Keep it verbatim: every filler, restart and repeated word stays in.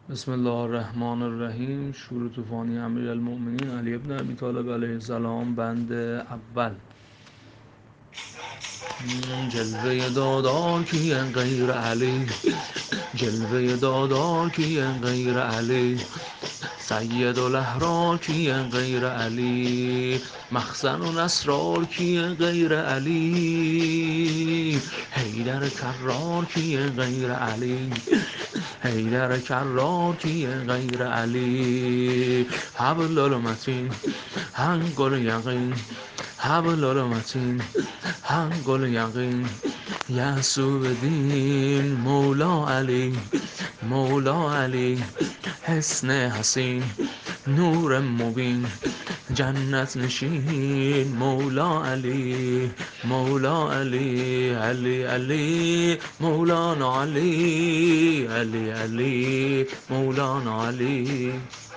بسم الله الرحمن الرحیم. شور طوفانی امیرالمؤمنین علی ابن ابی طالب علیه السلام، بند اول. جلوه دادار کیه غیر علی، جلوه دادار کیه غیر علی، سید الاحرار کیه غیر علی، مخزن و اسرار کیه غیر علی، حیدر کرار کیه غیر علی، حیدر کرار کیه غیر علی، حبل المتین هنگل یقین، حبل المتین هنگل یقین، یعصوب دین مولا علی، مولا علی، حسن حسین نور مبین، جنت نشین مولا علی، مولا علی، علی علی مولانا علی، علی علی مولانا علی.